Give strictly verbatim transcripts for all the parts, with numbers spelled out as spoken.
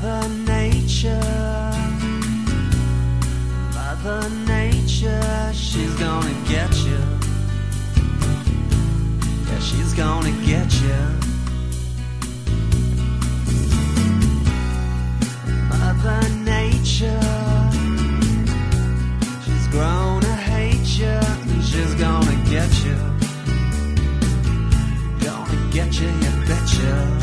Mother Nature, Mother Nature, she's gonna get you. Yeah, she's gonna get you. Mother Nature, she's grown to hate you, and she's gonna get you. Gonna get you, you betcha.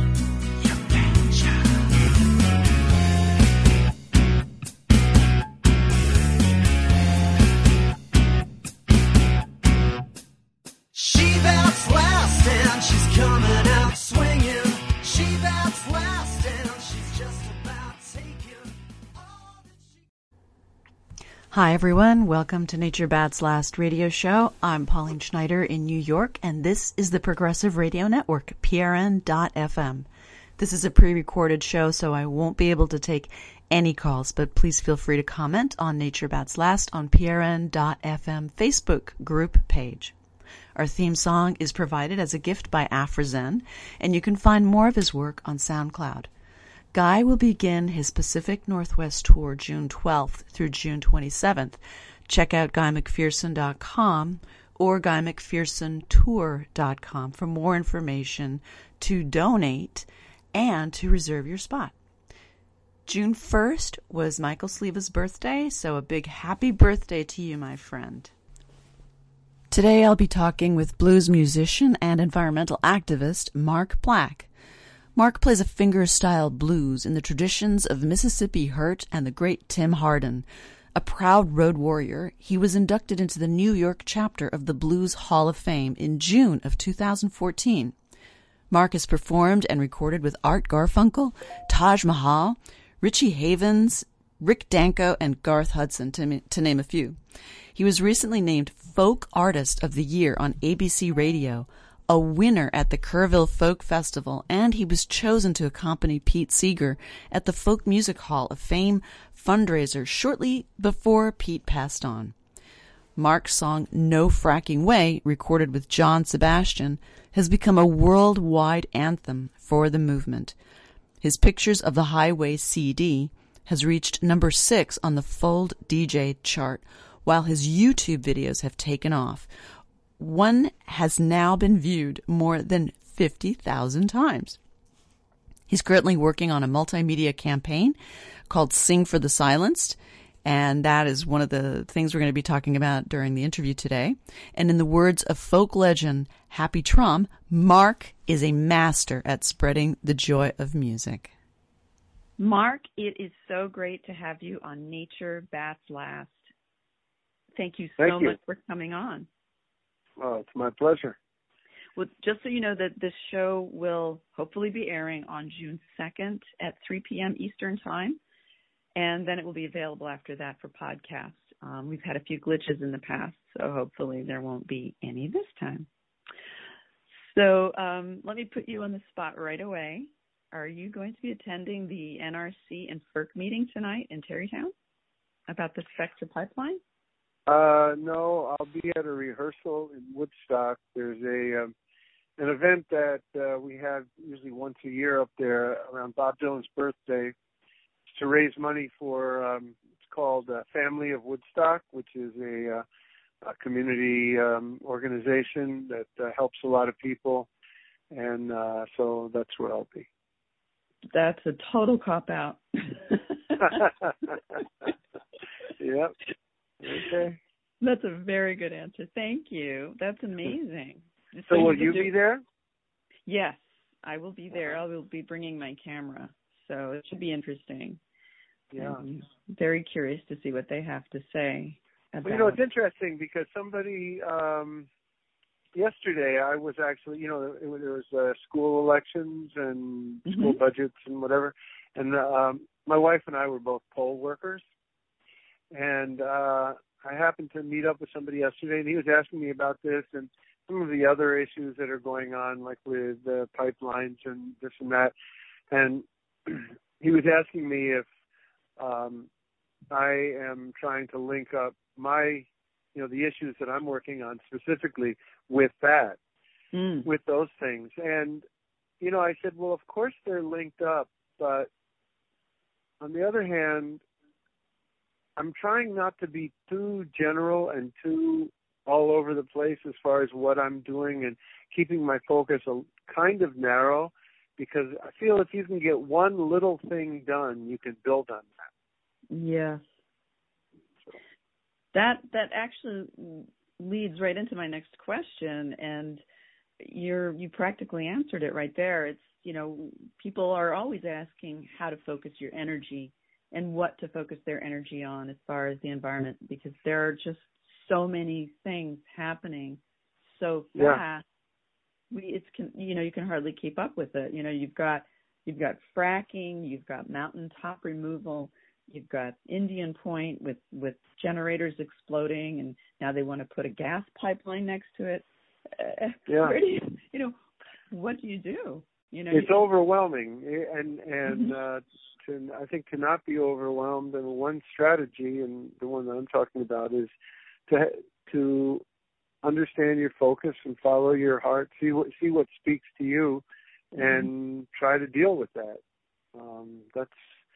Hi everyone, welcome to Nature Bad's Last radio show. I'm Pauline Schneider in New York, and this is the Progressive Radio Network, P R N dot F M. This is a pre-recorded show, so I won't be able to take any calls, but please feel free to comment on Nature Bad's Last on P R N dot F M Facebook group page. Our theme song is provided as a gift by Afrozen, and you can find more of his work on SoundCloud. Guy will begin his Pacific Northwest tour June twelfth through June twenty-seventh. Check out guy mcpherson dot com or guy mcpherson tour dot com for more information to donate and to reserve your spot. June first was Michael Sleva's birthday, so a big happy birthday to you, my friend. Today I'll be talking with blues musician and environmental activist Mark Black. Mark plays a finger-style blues in the traditions of Mississippi Hurt and the great Tim Hardin. A proud road warrior, he was inducted into the New York chapter of the Blues Hall of Fame in June of two thousand fourteen. Mark has performed and recorded with Art Garfunkel, Taj Mahal, Richie Havens, Rick Danko, and Garth Hudson, to, to name a few. He was recently named Folk Artist of the Year on A B C Radio, a winner at the Kerrville Folk Festival, and he was chosen to accompany Pete Seeger at the Folk Music Hall of Fame fundraiser shortly before Pete passed on. Mark's song No Fracking Way, recorded with John Sebastian, has become a worldwide anthem for the movement. His Pictures of the Highway C D has reached number six on the Fold D J chart, while his YouTube videos have taken off. One has now been viewed more than fifty thousand times. He's currently working on a multimedia campaign called Sing for the Silenced, and that is one of the things we're going to be talking about during the interview today. And in the words of folk legend Happy Trum, Mark is a master at spreading the joy of music. Mark, it is so great to have you on Nature Bad's Last. Thank you so Thank you. much for coming on. Oh, it's my pleasure. Well, just so you know that this show will hopefully be airing on June second at three p.m. Eastern Time, and then it will be available after that for podcast. Um, we've had a few glitches in the past, so hopefully there won't be any this time. So um, let me put you on the spot right away. Are you going to be attending the N R C and F E R C meeting tonight in Tarrytown about the Spectra pipeline? Uh, no, I'll be at a rehearsal in Woodstock. There's a um, an event that uh, we have usually once a year up there around Bob Dylan's birthday to raise money for, um, it's called uh, Family of Woodstock, which is a, uh, a community um, organization that uh, helps a lot of people. And uh, so that's where I'll be. That's a total cop-out. Yep. Okay. That's a very good answer. Thank you. That's amazing. So, so will you you do- be there? Yes, I will be there. I will be bringing my camera, so it should be interesting. Yeah. I'm very curious to see what they have to say about. Well, you know, it's interesting because somebody um, yesterday I was actually, you know, it, there was uh, school elections and Mm-hmm. school budgets and whatever, and um, my wife and I were both poll workers. And uh, I happened to meet up with somebody yesterday, and he was asking me about this and some of the other issues that are going on, like with the pipelines and this and that. And he was asking me if um, I am trying to link up my, you know, the issues that I'm working on specifically with that, mm. with those things. And, you know, I said, well, of course they're linked up, but on the other hand, I'm trying not to be too general and too all over the place as far as what I'm doing, and keeping my focus a, kind of narrow, because I feel if you can get one little thing done, you can build on that. Yes. That that actually leads right into my next question, and you're you practically answered it right there. It's, you know, people are always asking how to focus your energy and what to focus their energy on as far as the environment, because there are just so many things happening so fast. Yeah. We it's can you know you can hardly keep up with it. You know, you've got you've got fracking, you've got mountaintop removal. You've got Indian Point with, with generators exploding, and now they want to put a gas pipeline next to it. Uh, yeah. Where do you, you know, what do you do? You know, it's you, overwhelming, and and uh, to, I think to not be overwhelmed. And one strategy, and the one that I'm talking about, is to to understand your focus and follow your heart. See what see what speaks to you, and mm-hmm. try to deal with that. Um, that's.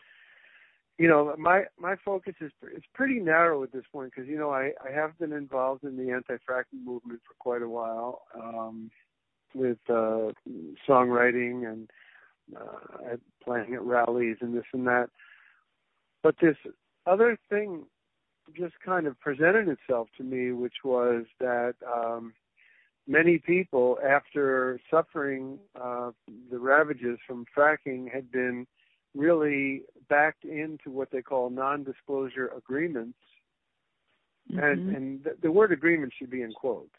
You know, my my focus is it's pretty narrow at this point, because, you know, I, I have been involved in the anti-fracking movement for quite a while, um, with uh, songwriting and uh, playing at rallies and this and that. But this other thing just kind of presented itself to me, which was that um, many people, after suffering uh, the ravages from fracking, had been really backed into what they call non-disclosure agreements. Mm-hmm. And, and the, the word agreement should be in quotes.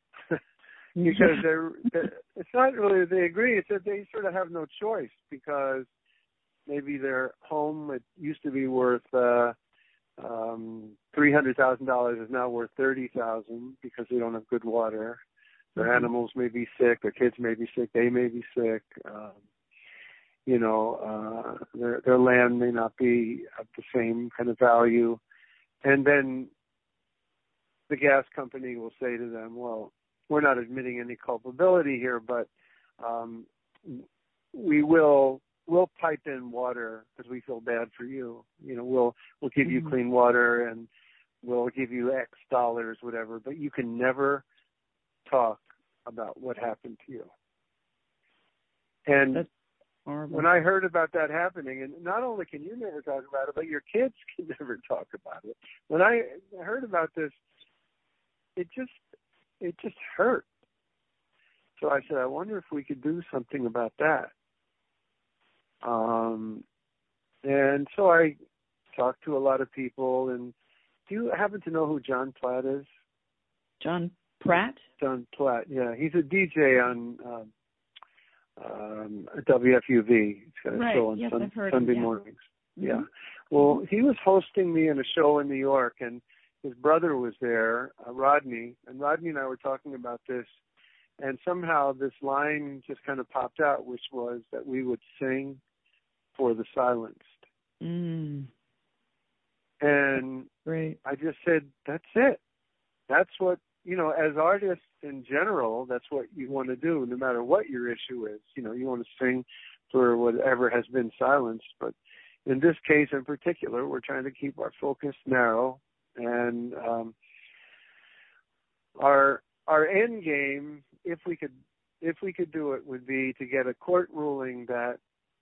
Because they're, they're, it's not really that they agree, it's that they sort of have no choice, because maybe their home, it used to be worth uh, um, three hundred thousand dollars, is now worth thirty thousand dollars because they don't have good water. Their mm-hmm. animals may be sick, their kids may be sick, they may be sick. Um, You know, uh, their their land may not be of the same kind of value. And then the gas company will say to them, well, we're not admitting any culpability here, but um, we will we'll pipe in water because we feel bad for you. You know, we'll we'll give you mm-hmm. clean water, and we'll give you X dollars, whatever, but you can never talk about what happened to you. And That's horrible. When I heard about that happening, and not only can you never talk about it, but your kids can never talk about it. When I heard about this, it just it just hurt. So I said, I wonder if we could do something about that. Um, and so I talked to a lot of people. And do you happen to know who John Platt is? John Pratt? John Platt, yeah. He's a D J on um, um, W F U V. He's got a right. show on yes, sun, I've heard Sunday him, yeah. mornings. Mm-hmm. Yeah. Well, he was hosting me in a show in New York, and his brother was there, uh, Rodney. And Rodney and I were talking about this. And somehow this line just kind of popped out, which was that we would sing for the silenced. Mm. And Great. I just said, that's it. That's what, you know, as artists in general, that's what you want to do, no matter what your issue is. You know, you want to sing for whatever has been silenced. But in this case in particular, we're trying to keep our focus narrow. And um, our our end game, if we could if we could do it, would be to get a court ruling that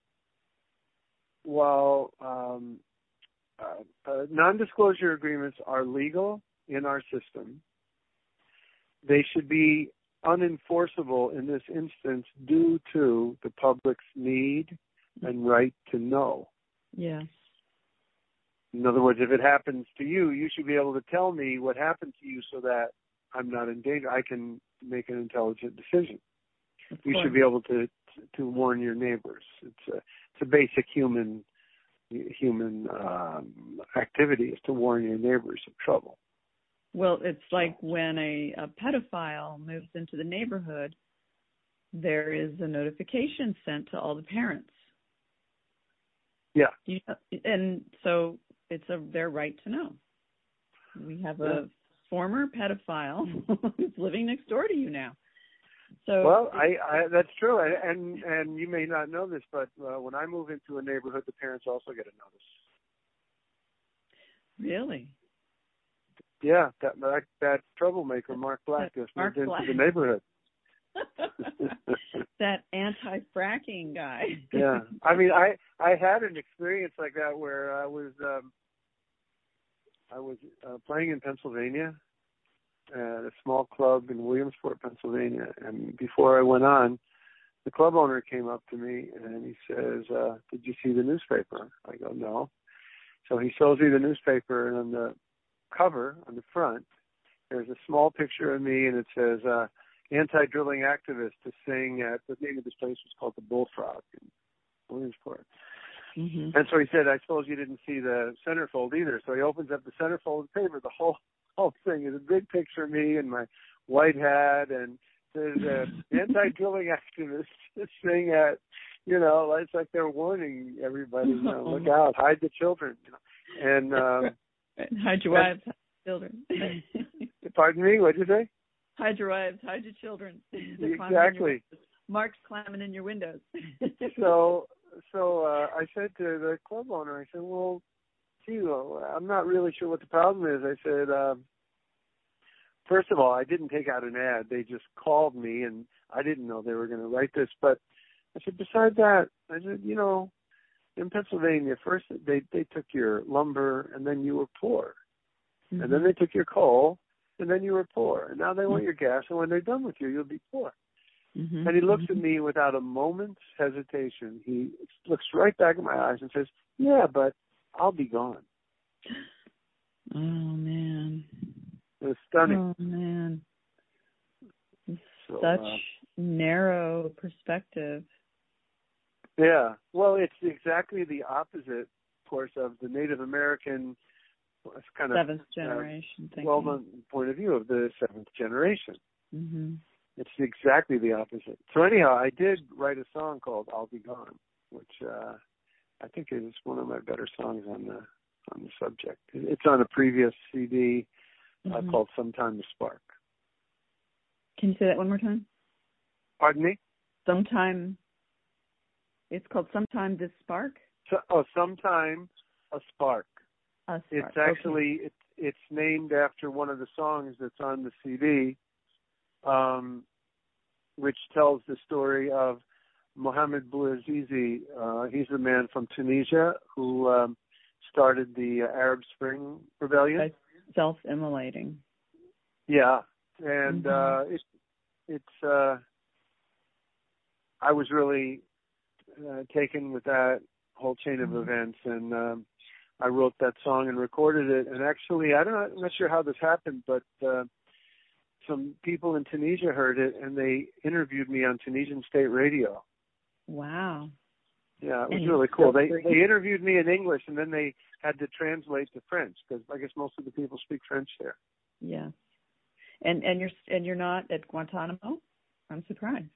while um, uh, uh, non-disclosure agreements are legal in our system, they should be unenforceable in this instance due to the public's need and right to know. Yes. In other words, if it happens to you, you should be able to tell me what happened to you so that I'm not in danger. I can make an intelligent decision. You should be able to to warn your neighbors. It's a it's a basic human human um, activity is to warn your neighbors of trouble. Well, it's like when a, a pedophile moves into the neighborhood, there is a notification sent to all the parents. Yeah. You, and so it's a, their right to know. We have a yeah. former pedophile who's living next door to you now. So well, I, I that's true, and and you may not know this, but uh, when I move into a neighborhood, the parents also get a notice. Really? Yeah, that that, that troublemaker Mark Black just Mark moved Black. into the neighborhood. That anti-fracking guy. Yeah, I mean, I I had an experience like that where I was um, I was uh, playing in Pennsylvania at a small club in Williamsport, Pennsylvania, and before I went on, the club owner came up to me and he says, uh, "Did you see the newspaper?" I go, "No." So he shows me the newspaper, and on the cover, on the front, there's a small picture of me, and it says, uh, anti-drilling activist to sing at, the name of this place was called the Bullfrog in Williamsport. Mm-hmm. And so he said, "I suppose you didn't see the centerfold either." So he opens up the centerfold paper. The whole whole thing is a big picture of me in my white hat, and there's an anti-drilling activist to sing at, you know, it's like they're warning everybody, you know, look out, hide the children, you know. And um, hide your wives, hide your children. Pardon me, what'd you say? Hide your wives, hide your children. Exactly. Mark's climbing in your windows. so, so uh, I said to the club owner, I said, "Well, gee, well, I'm not really sure what the problem is." I said, um, first of all, I didn't take out an ad. They just called me, and I didn't know they were going to write this. But I said, besides that, I said, you know, in Pennsylvania, first they they took your lumber, and then you were poor, mm-hmm. and then they took your coal, and then you were poor, and now they want your gas, and when they're done with you, you'll be poor. Mm-hmm. And he looks at me without a moment's hesitation. He looks right back in my eyes and says, "Yeah, but I'll be gone." Oh, man. It was stunning. Oh, man. So, Such uh, narrow perspective. Yeah. Well, it's exactly the opposite, of course, of the Native American kind of seventh generation uh, well-known point of view of the seventh generation. Mm-hmm. It's exactly the opposite. So anyhow, I did write a song called "I'll Be Gone," which uh, I think is one of my better songs on the on the subject. It's on a previous C D uh, mm-hmm. called "Sometime to Spark." Can you say that one more time? Pardon me? Sometime. It's called "Sometime to Spark." So, oh, "Sometime a Spark." A Spark. It's actually okay. it's it's named after one of the songs that's on the C D. Um, which tells the story of Mohamed Bouazizi. Uh, he's a man from Tunisia who um, started the uh, Arab Spring Rebellion. Self-immolating. Yeah, and mm-hmm. uh, it, it's. Uh, I was really uh, taken with that whole chain of mm-hmm. events, and um, I wrote that song and recorded it. And actually, I don't know, I'm not sure how this happened, but uh, some people in Tunisia heard it, and they interviewed me on Tunisian state radio. Wow. Yeah, it was and really cool. They they interviewed me in English, and then they had to translate to French, because I guess most of the people speak French there. Yeah. And and you're and you're not at Guantanamo? I'm surprised.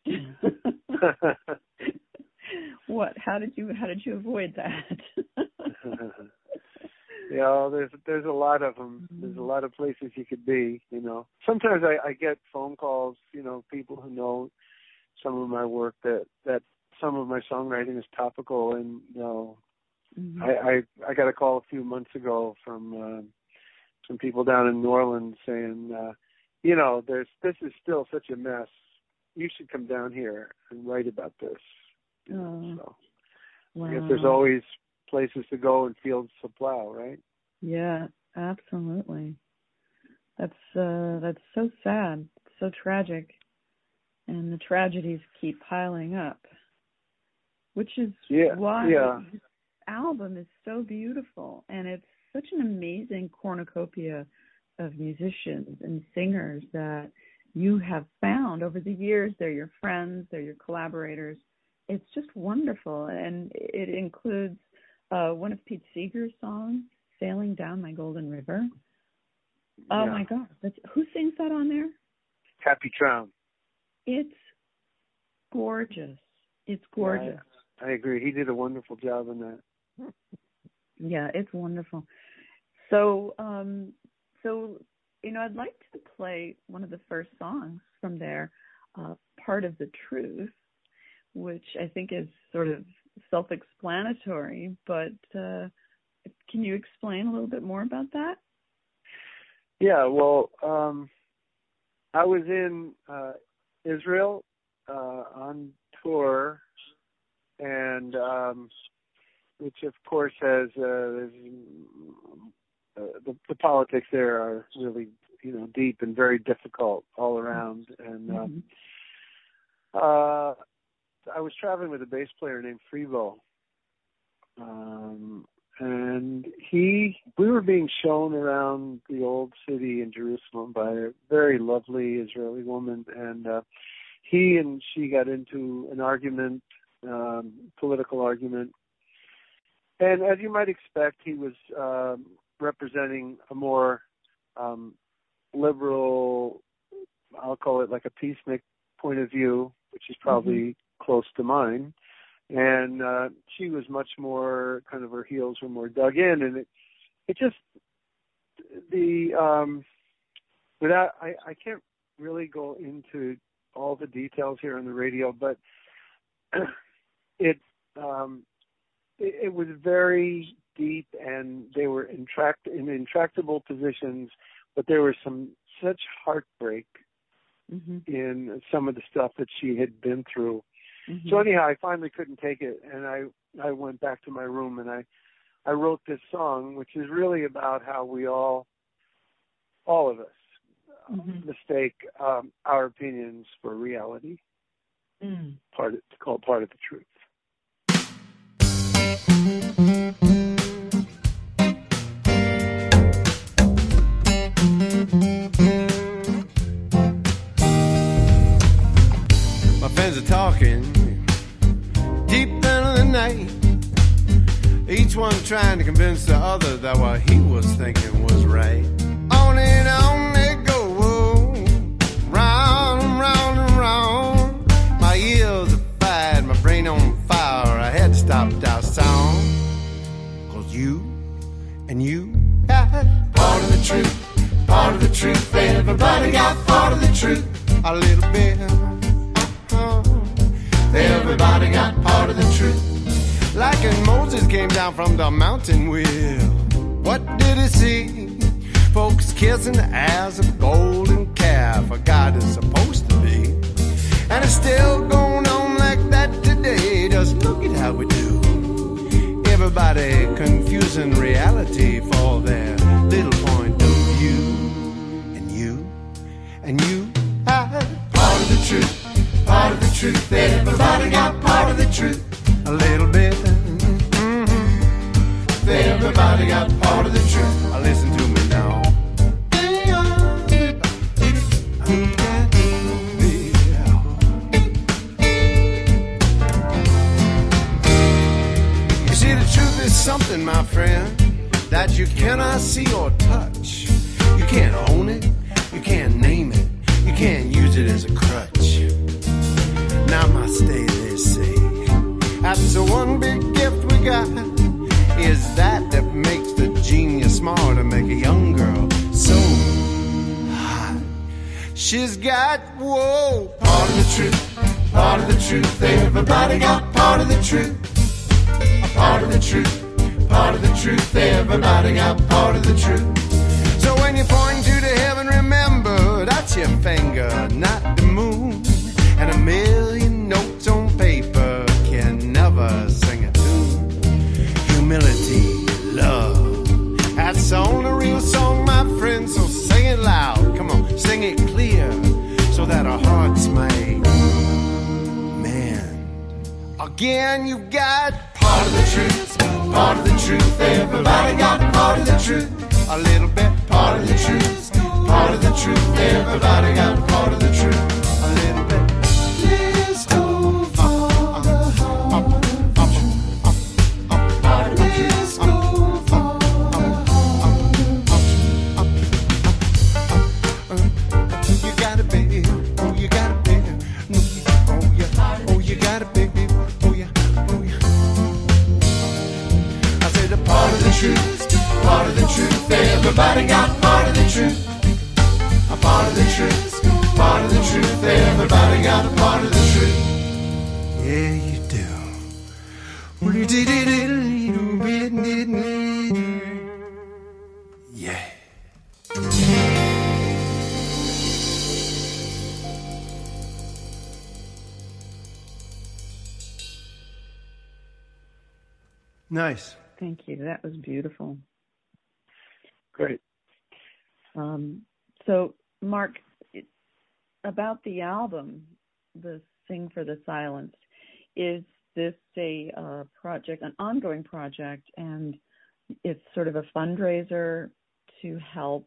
What? How did you how did you avoid that? You know, there's there's a lot of them. There's a lot of places you could be. You know, sometimes I, I get phone calls. You know, people who know some of my work that that some of my songwriting is topical, and you know, mm-hmm. I, I I got a call a few months ago from uh, some people down in New Orleans saying, uh, you know, there's this is still such a mess. You should come down here and write about this. You know, oh. so wow. I guess there's always places to go and fields to plow, right? Yeah, absolutely. That's uh, that's so sad, so tragic, and the tragedies keep piling up, which is yeah, why yeah. this album is so beautiful, and it's such an amazing cornucopia of musicians and singers that you have found over the years. They're your friends, they're your collaborators. It's just wonderful, and it includes Uh, one of Pete Seeger's songs, "Sailing Down My Golden River." Oh yeah. my God! That's, who sings that on there? Happy Trown. It's gorgeous. It's gorgeous. Yeah, I, I agree. He did a wonderful job in that. Yeah, it's wonderful. So, um, so you know, I'd like to play one of the first songs from there, uh, part of the truth, which I think is sort of self-explanatory, but uh, can you explain a little bit more about that? Yeah, well, um, I was in uh, Israel uh, on tour, and um, which of course has uh, uh, the, the politics there are really, you know, deep and very difficult all around. And uh, mm-hmm. uh, I was traveling with a bass player named Fribo, um, and he, we were being shown around the old city in Jerusalem by a very lovely Israeli woman, and uh, he and she got into an argument, um, political argument. And as you might expect, he was um, representing a more um, liberal, I'll call it like a peacenik point of view, which is probably mm-hmm. close to mine. And uh, she was much more, kind of her heels were more dug in. And it, it just, the, um, without, I, I can't really go into all the details here on the radio, but it, um, it, it was very deep, and they were intract in intractable positions, but there was some such heartbreak mm-hmm. in some of the stuff that she had been through. Mm-hmm. So anyhow, I finally couldn't take it, and I, I went back to my room, and I, I wrote this song, which is really about how we all, all of us, mm-hmm. mistake um, our opinions for reality. Mm. Part of, it's called Part of the Truth. My friends are talking deep into the night, each one trying to convince the other that what he was thinking was right. On and on they go, round and round and round. My ears are fired, my brain on fire. I had to stop that song, 'cause you and you got part of the truth, part of the truth. Everybody got part of the truth, a little bit. Everybody got part of the truth. Like when Moses came down from the mountain, well, what did he see? Folks kissing the ass of a golden calf, a God is supposed to be. And it's still going on like that today. Just look at how we do. Everybody confusing reality for their little point of view. And you, and you had part of the truth. Part of the truth, everybody got part of the truth, a little bit. Mm-hmm. Everybody got part of the truth. Now listen to me now. You see, the truth is something, my friend, that you cannot see or touch. You can't own it, you can't name it, you can't use it as a crutch. Namaste, they say. That's the one big gift we got, is that that makes the genius smart to make a young girl so hot. She's got, whoa, part of the truth, part of the truth. Everybody got part of the truth, a part of the truth, part of the truth. Everybody got part of the truth. So when you point to the heaven, remember that's your finger, not the moon. And a million notes on paper can never sing a tune. Humility, love, that's the only real song, my friend. So sing it loud, come on, sing it clear, so that our hearts may mend. Again, you got part of the truth, part of the truth. Everybody got part of the truth, a little bit. Part of the truth, part of the truth. Everybody got part of the truth, a little bit. Everybody got part of the truth, a part of the truth, part of the truth. Everybody got a part of the truth. Yeah, you do. Yeah. Nice. Thank you. That was beautiful. Great. Um, so, Mark, it, about the album, the Sing for the Silenced, is this a uh, project, an ongoing project, and it's sort of a fundraiser to help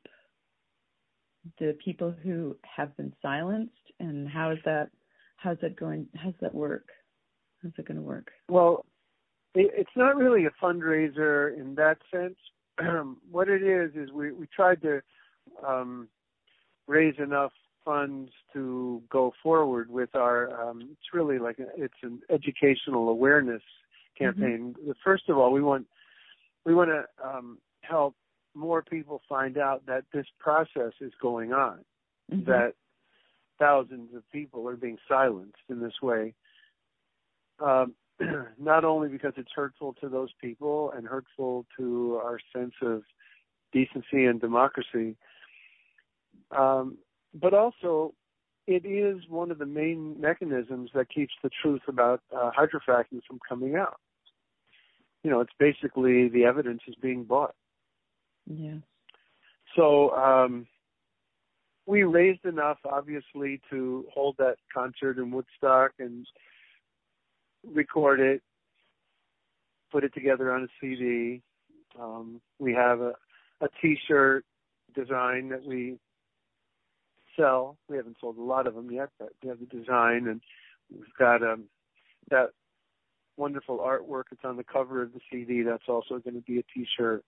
the people who have been silenced? And how is that? How's that going? How's that work? How's it going to work? Well, it, it's not really a fundraiser in that sense. What it is is we we tried to um, raise enough funds to go forward with our. Um, it's really like a, it's an educational awareness campaign. Mm-hmm. First of all, we want we want to um, help more people find out that this process is going on, mm-hmm. that thousands of people are being silenced in this way. Um, not only because it's hurtful to those people and hurtful to our sense of decency and democracy, um, but also it is one of the main mechanisms that keeps the truth about uh, hydrofracking from coming out. You know, it's basically the evidence is being bought. Yes. So um, we raised enough, obviously, to hold that concert in Woodstock and record it, put it together on a C D. Um, we have a, a T-shirt design that we sell. We haven't sold a lot of them yet, but we have the design, and we've got um, that wonderful artwork. It's on the cover of the C D. That's also going to be a T-shirt.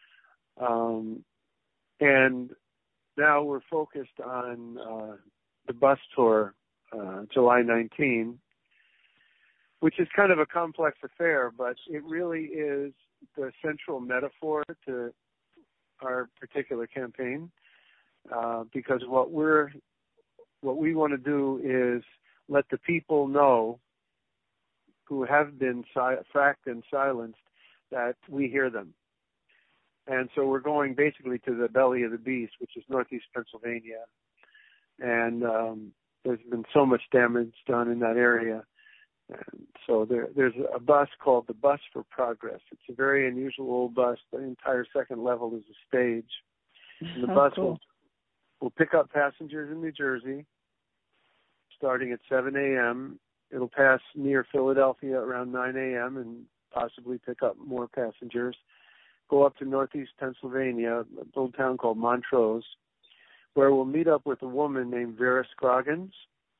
Um, and now we're focused on uh, the bus tour, uh, July nineteenth, which is kind of a complex affair, but it really is the central metaphor to our particular campaign, uh, because what we're, what we want to do is let the people know who have been si- fracked and silenced that we hear them. And so we're going basically to the belly of the beast, which is Northeast Pennsylvania. And um, there's been so much damage done in that area. And so there, there's a bus called the Bus for Progress. It's a very unusual bus. The entire second level is a stage. And the oh, bus cool. will, will pick up passengers in New Jersey starting at seven a.m. It'll pass near Philadelphia around nine a.m. and possibly pick up more passengers. Go up to Northeast Pennsylvania, a little town called Montrose, where we'll meet up with a woman named Vera Scroggins.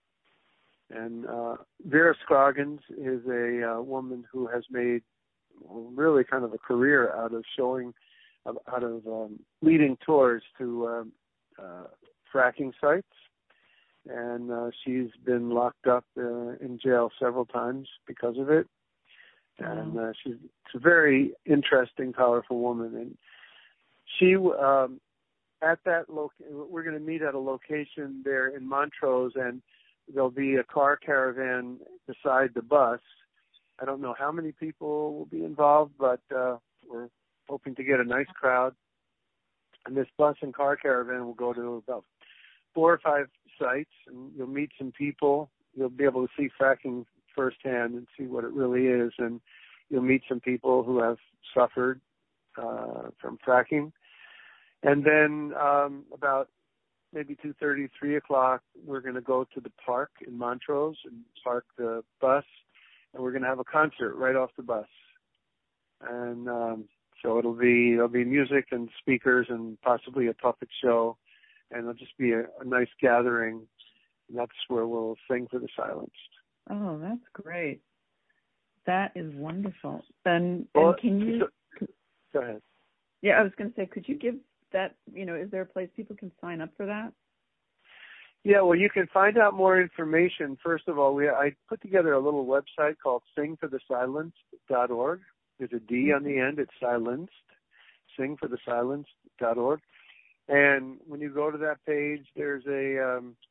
And uh, Vera Scroggins is a uh, woman who has made really kind of a career out of showing, out of um, leading tours to um, uh, fracking sites. And uh, she's been locked up uh, in jail several times because of it. And uh, she's, she's a very interesting, powerful woman. And she, um, at that, lo- we're going to meet at a location there in Montrose, and there'll be a car caravan beside the bus. I don't know how many people will be involved, but uh, we're hoping to get a nice crowd. And this bus and car caravan will go to about four or five sites, and you'll meet some people. You'll be able to see fracking firsthand and see what it really is, and you'll meet some people who have suffered uh, from fracking. And then um, about maybe two thirty, three o'clock, we're going to go to the park in Montrose and park the bus, and we're going to have a concert right off the bus. And um, so it'll be there'll be music and speakers and possibly a puppet show, and it'll just be a, a nice gathering. And that's where we'll sing for the silenced. Oh, that's great. That is wonderful. And, Well, and can you... So, go ahead. Yeah, I was going to say, could you give that, you know, is there a place people can sign up for that? Yeah, well, you can find out more information. First of all, we I put together a little website called sing for the silenced dot org. There's a D on the end. It's silenced, sing for the silenced dot org. And when you go to that page, there's a um,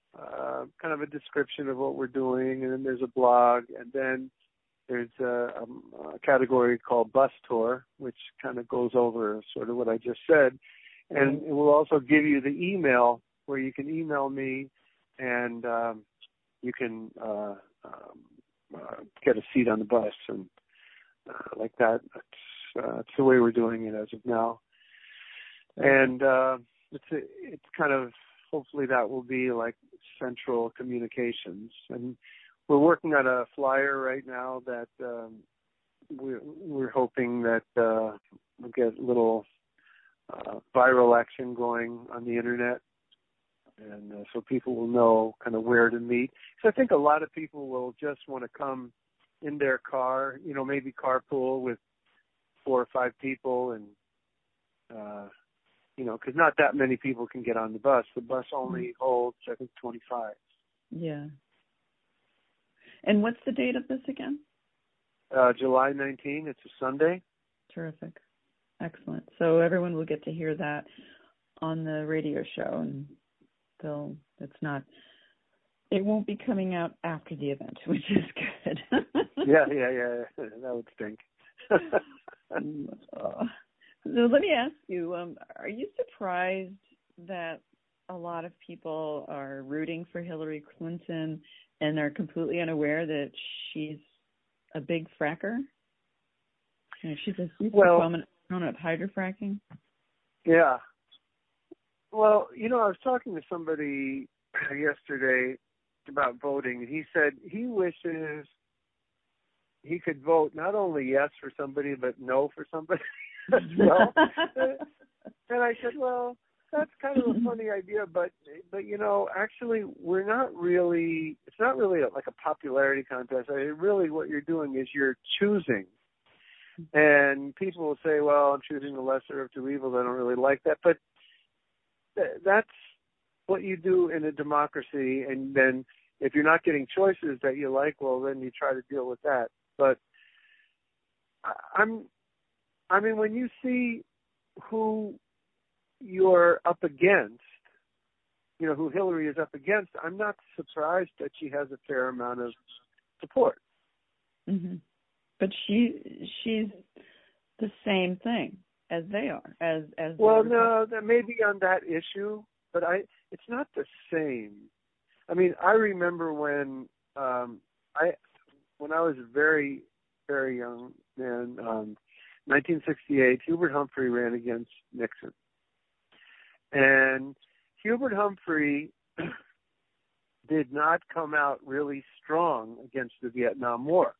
uh, kind of a description of what we're doing, and then there's a blog, and then there's a, a category called Bus Tour, which kind of goes over sort of what I just said. And it will also give you the email where you can email me, and um, you can uh, um, uh, get a seat on the bus and uh, like that. That's, uh, that's the way we're doing it as of now. And uh, it's a, it's kind of, hopefully that will be like central communications. And we're working on a flyer right now that um, we're, we're hoping that uh, we'll get a little uh, viral action going on the internet. And uh, so people will know kind of where to meet. So I think a lot of people will just want to come in their car, you know, maybe carpool with four or five people, and, uh, you know, because not that many people can get on the bus. The bus only holds, I think, twenty-five. Yeah. And what's the date of this again? Uh, July nineteenth. It's a Sunday. Terrific. Excellent. So everyone will get to hear that on the radio show, and they'll, it's not, it won't be coming out after the event, which is good. yeah, yeah, yeah. That would stink. uh, so let me ask you, um, are you surprised that a lot of people are rooting for Hillary Clinton and are completely unaware that she's a big fracker? You know, she's a huge well, proponent of hydrofracking. Yeah. Well, you know, I was talking to somebody yesterday about voting, and he said he wishes he could vote not only yes for somebody, but no for somebody as well. And I said, well, that's kind of a funny idea, but, but you know, actually, we're not really, it's not really a, like a popularity contest. I mean, really what you're doing is you're choosing. And people will say, well, I'm choosing the lesser of two evils. I don't really like that. But th- that's what you do in a democracy. And then if you're not getting choices that you like, well, then you try to deal with that. But I'm, I mean, when you see who you're up against, you know, who Hillary is up against, I'm not surprised that she has a fair amount of support. Mm-hmm. But she she's the same thing as they are. As as well, no, that maybe on that issue, but I it's not the same. I mean, I remember when um, I when I was very very young man, um, nineteen sixty-eight, Hubert Humphrey ran against Nixon, and Hubert Humphrey did not come out really strong against the Vietnam War.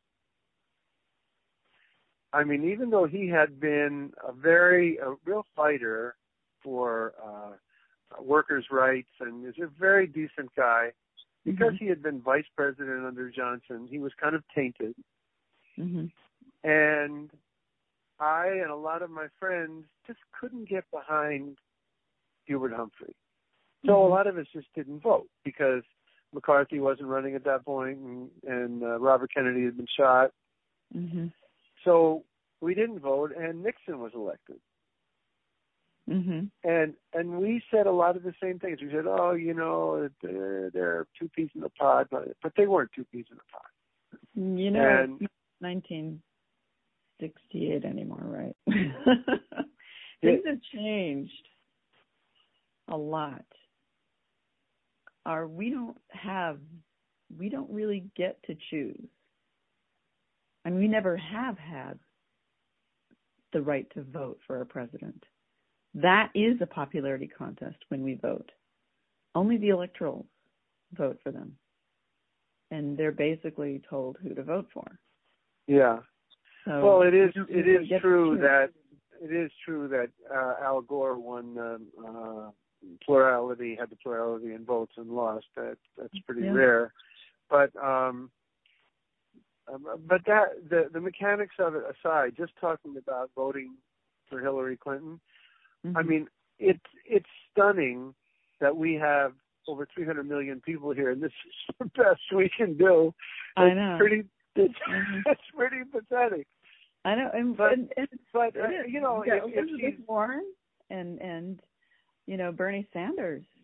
I mean, even though he had been a very, a real fighter for uh, workers' rights and is a very decent guy, because mm-hmm. he had been vice president under Johnson, he was kind of tainted. Mm-hmm. And I and a lot of my friends just couldn't get behind Hubert Humphrey. So mm-hmm. a lot of us just didn't vote because McCarthy wasn't running at that point, and, and uh, Robert Kennedy had been shot. Mm-hmm. So we didn't vote, and Nixon was elected. Mm-hmm. And and we said a lot of the same things. We said, oh, you know, they're, they're two peas in the pod, but, but they weren't two peas in the pod. You know, and, nineteen sixty-eight anymore, right? Things have changed a lot. Our, we don't have, we don't really get to choose. I mean, we never have had the right to vote for a president. That is a popularity contest when we vote. Only the electorals vote for them. And they're basically told who to vote for. Yeah. So well, it is really it is true that it is true that uh, Al Gore won um, uh, plurality, had the plurality in votes and lost. That that's pretty yeah. rare. But um Um, but that the, the mechanics of it aside, just talking about voting for Hillary Clinton, mm-hmm. I mean, it's it's stunning that we have over three hundred million people here, and this is the best we can do. I it's know. Pretty, it's, mm-hmm. it's pretty pathetic. I know, and, but, and, and but uh, you know, yeah, if, if Elizabeth Warren and and you know Bernie Sanders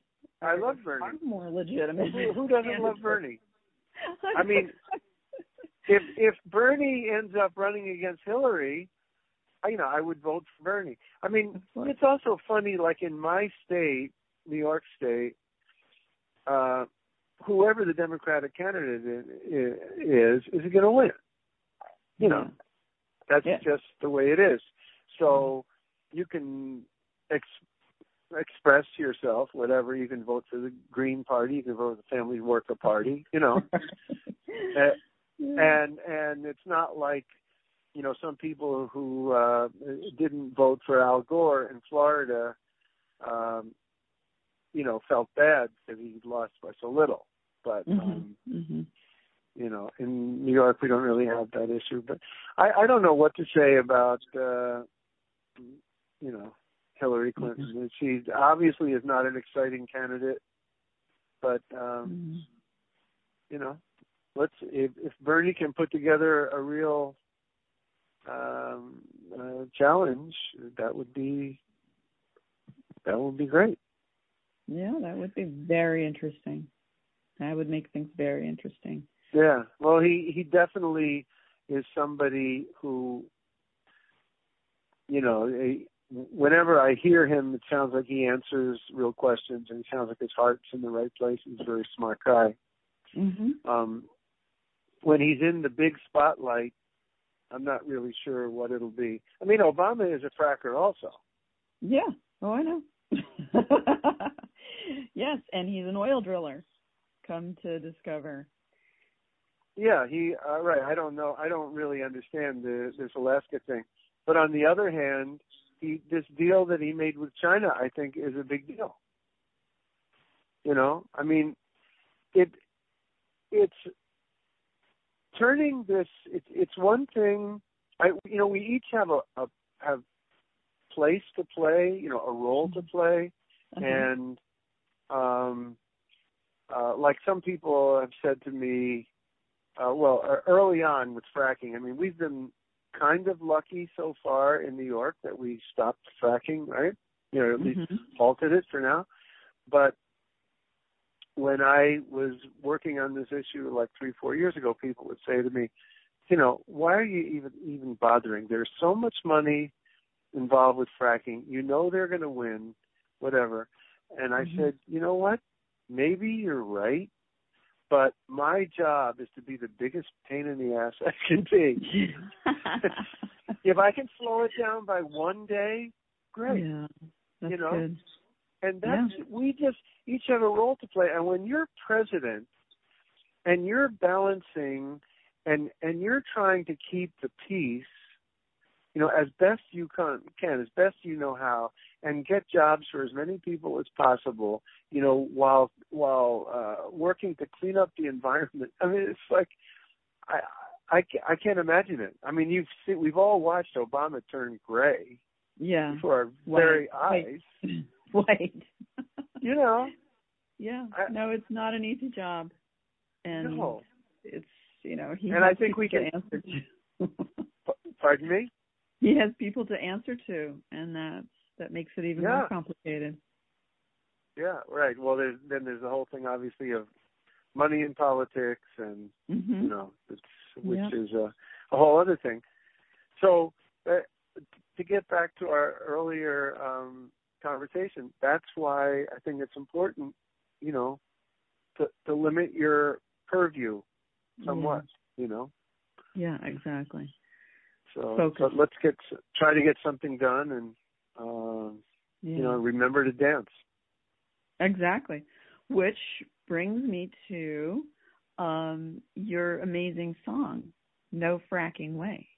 I love Bernie. More legitimate. Who, who doesn't love Bernie? I mean, if if Bernie ends up running against Hillary, I, you know, I would vote for Bernie. I mean, it's also funny, like in my state, New York State, uh, whoever the Democratic candidate is, is, is going to win. You know, that's yeah. just the way it is. So you can ex- express yourself, whatever. You can vote for the Green Party. You can vote for the Family Worker Party. You know, uh, and and it's not like, you know, some people who uh, didn't vote for Al Gore in Florida, um, you know, felt bad because he lost by so little. But mm-hmm. um, Mm-hmm. you know, in New York, we don't really have that issue. But I, I don't know what to say about, uh, you know, Hillary Clinton. Mm-hmm. She obviously is not an exciting candidate. But, um, mm-hmm. you know, let's if, if Bernie can put together a real um, uh, challenge, that would be that would be great. Yeah, that would be very interesting. That would make things very interesting. Yeah, well, he, he definitely is somebody who, you know, he, whenever I hear him, it sounds like he answers real questions, and it sounds like his heart's in the right place. He's a very smart guy. Mm-hmm. Um, when he's in the big spotlight, I'm not really sure what it'll be. I mean, Obama is a fracker also. Yeah. Oh, I know. Yes, and he's an oil driller, come to discover. Yeah, he uh, right. I don't know. I don't really understand the, this Alaska thing. But on the other hand, he this deal that he made with China, I think, is a big deal. You know, I mean, it it's turning this. It, it's one thing. I you know we each have a, a have place to play. You know, a role to play, uh-huh. and um, uh, like some people have said to me. Uh, well, early on with fracking, I mean, we've been kind of lucky so far in New York that we stopped fracking, right? You know, at least mm-hmm. halted it for now. But when I was working on this issue like three, four years ago, people would say to me, you know, why are you even even bothering? There's so much money involved with fracking. You know they're going to win, whatever. And I mm-hmm. said, you know what? Maybe you're right. But my job is to be the biggest pain in the ass I can be. If I can slow it down by one day, great. Yeah, that's you know? good. And that's yeah. we just each have a role to play. And when you're president and you're balancing and and you're trying to keep the peace, you know, as best you can, can, as best you know how, and get jobs for as many people as possible, you know, while while uh, working to clean up the environment. I mean, it's like I I, I can't imagine it. I mean, you've seen, we've all watched Obama turn gray. Yeah. Before our White. very eyes. White. You know. Yeah. I, no, it's not an easy job, and no. it's you know he and has I think we can answer to. Pardon me? He has people to answer to, and that that makes it even yeah. more complicated. Yeah, right. Well, there's, then there's the whole thing, obviously, of money in politics, and mm-hmm. you know, it's, which yeah. is a, a whole other thing. So, uh, to get back to our earlier um, conversation, that's why I think it's important, you know, to, to limit your purview somewhat. Yeah. You know. Yeah. Exactly. So, so let's get try to get something done, and um, yeah. you know, remember to dance. Exactly, which brings me to um, your amazing song, "No Fracking Way."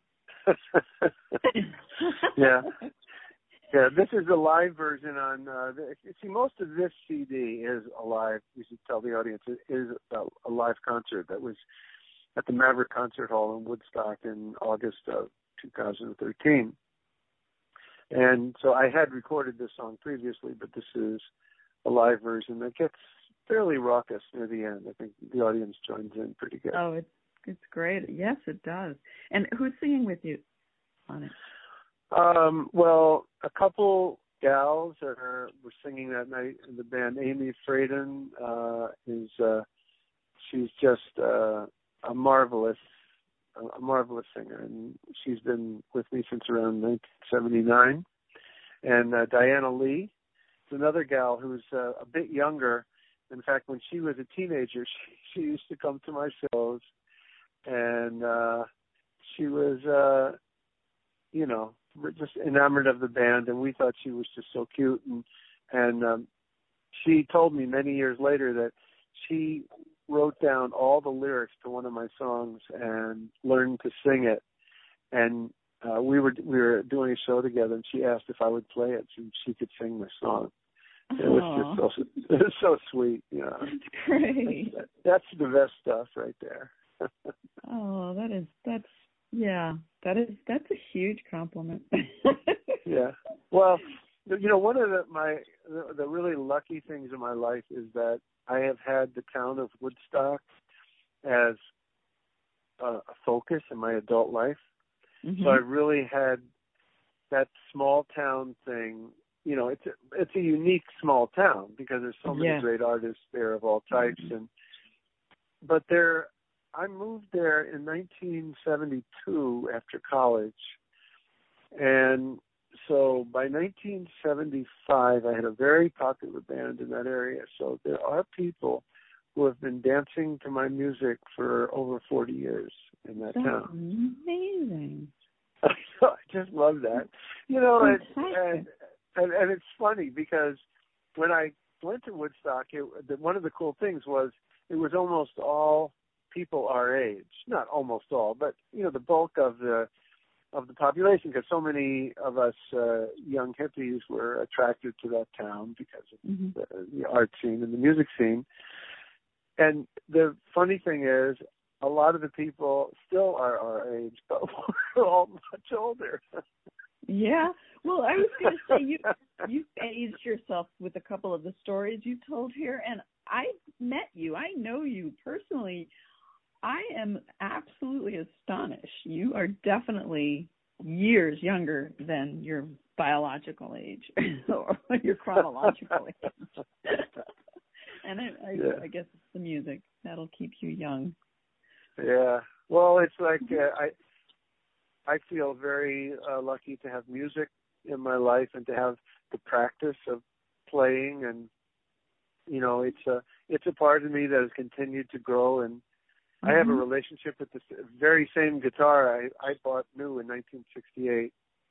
yeah, yeah. This is a live version on. Uh, the, see, most of this C D is a live. We should tell the audience it is a, a live concert that was at the Maverick Concert Hall in Woodstock in August of two thousand thirteen. And so I had recorded this song previously, but this is a live version that gets fairly raucous near the end. I think the audience joins in pretty good. Oh, it's it's great. Yes, it does. And who's singing with you on it? Um, well, a couple gals are were singing that night in the band. Amy Fraden uh, is uh, she's just uh, a marvelous a marvelous singer, and she's been with me since around nineteen seventy-nine. And uh, Diana Lee is another gal who's uh, a bit younger. In fact, when she was a teenager, she, she used to come to my shows, and uh, she was, uh, you know, just enamored of the band, and we thought she was just so cute. And, and um, she told me many years later that she wrote down all the lyrics to one of my songs and learned to sing it. And uh, we were we were doing a show together, and she asked if I would play it, so she could sing the song. It was just so, it was so sweet, you know. That's great. That's, that's the best stuff right there. Oh, that is that's yeah, that is that's a huge compliment. Yeah. Well, you know, one of the my the, the really lucky things in my life is that I have had the town of Woodstock as a, a focus in my adult life. Mm-hmm. So I really had that small town thing. You know, it's a, it's a unique small town because there's so many yeah. great artists there of all types. Mm-hmm. And but there, I moved there in nineteen seventy-two after college, and so by nineteen seventy-five, I had a very popular band in that area. So there are people who have been dancing to my music for over forty years in that That's town. Amazing. I just love that. You know, and, and and and it's funny because when I went to Woodstock, it, the, one of the cool things was it was almost all people our age. Not almost all, but you know, the bulk of the of the population, because so many of us uh, young hippies were attracted to that town because of mm-hmm. the, the art scene and the music scene. And the funny thing is, a lot of the people still are our age, but we're all much older. Yeah. Well, I was going to say, you, you've aged yourself with a couple of the stories you told here, and I met you. I know you personally. I am absolutely astonished. You are definitely years younger than your biological age or your chronological age. And I, I, yeah. I guess it's the music that'll keep you young. Yeah. Well, it's like uh, I I feel very uh, lucky to have music in my life and to have the practice of playing, and you know, it's a it's a part of me that has continued to grow. And I have a relationship with this very same guitar I, I bought new in nineteen sixty-eight,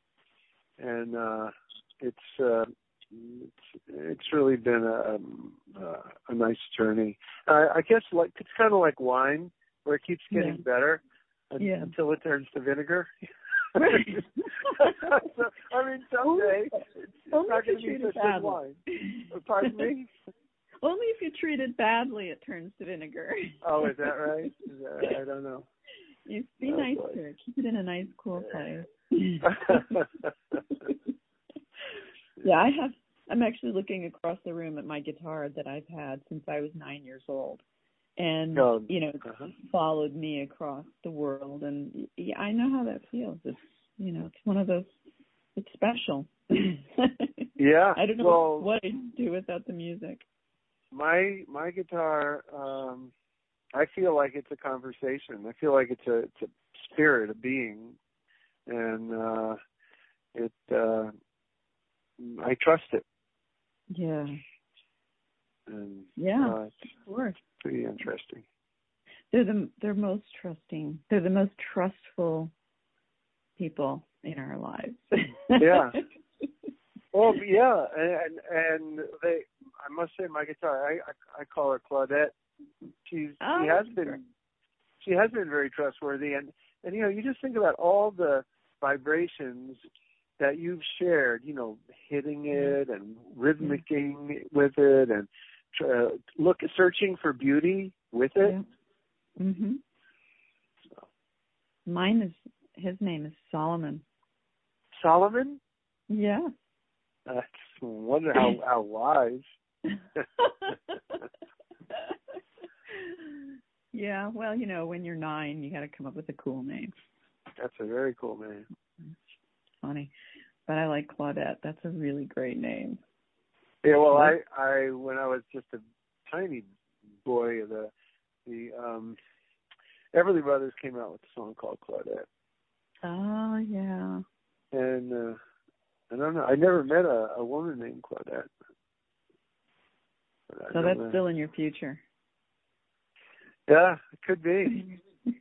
and uh, it's, uh, it's it's really been a a, a nice journey. Uh, I guess like it's kind of like wine, where it keeps getting yeah. better un- yeah. until it turns to vinegar. so, I mean, someday it's, it's not going to be such good wine. Pardon me? Only if you treat it badly, it turns to vinegar. Oh, is that right? Is that right? I don't know. You be oh, nice boy. to it. Keep it in a nice, cool place. Yeah, I have. I'm actually looking across the room at my guitar that I've had since I was nine years old, and oh, you know, uh-huh. followed me across the world. And yeah, I know how that feels. It's you know, it's one of those. It's special. Yeah. I don't know well, what I'd do without the music. My my guitar, um, I feel like it's a conversation. I feel like it's a, it's a spirit, a being, and uh, it. Uh, I trust it. Yeah. And, yeah. Uh, it's sure. pretty interesting. They're the they're most trusting. They're the most trustful people in our lives. Yeah. Well, yeah, and and they. I must say, my guitar. I I, I call her Claudette. She's oh, she has sure. been she has been very trustworthy, and and you know, you just think about all the vibrations that you've shared. You know, hitting it and rhythmicking yeah. with it, and uh, look searching for beauty with it. Yeah. Mhm. So. Mine is his name is Solomon. Solomon? Yeah. I wonder how, how wise. Yeah, well, you know, when you're nine, you got to come up with a cool name. That's a very cool name. It's funny. But but I like Claudette. That's a really great name. Yeah, well, I, I when I was just a tiny boy, the the um, Everly Brothers came out with a song called Claudette. Oh yeah. And uh, I don't know. I never met a, a woman named Claudette. So that's that. Still in your future. Yeah, it could be.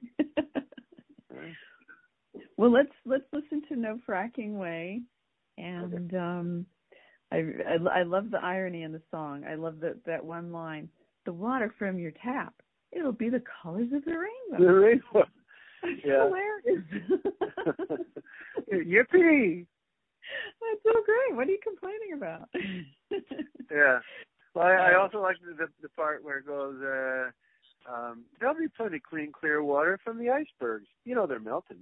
Well, let's let's listen to No Fracking Way, and um, I, I I love the irony in the song. I love that that one line: "The water from your tap, it'll be the colors of the rainbow." The rainbow. That's yeah. hilarious. Yippee! That's so great. What are you complaining about? Yeah. Well, I, I also like the the part where it goes. Uh, um, there'll be plenty of clean, clear water from the icebergs. You know they're melting.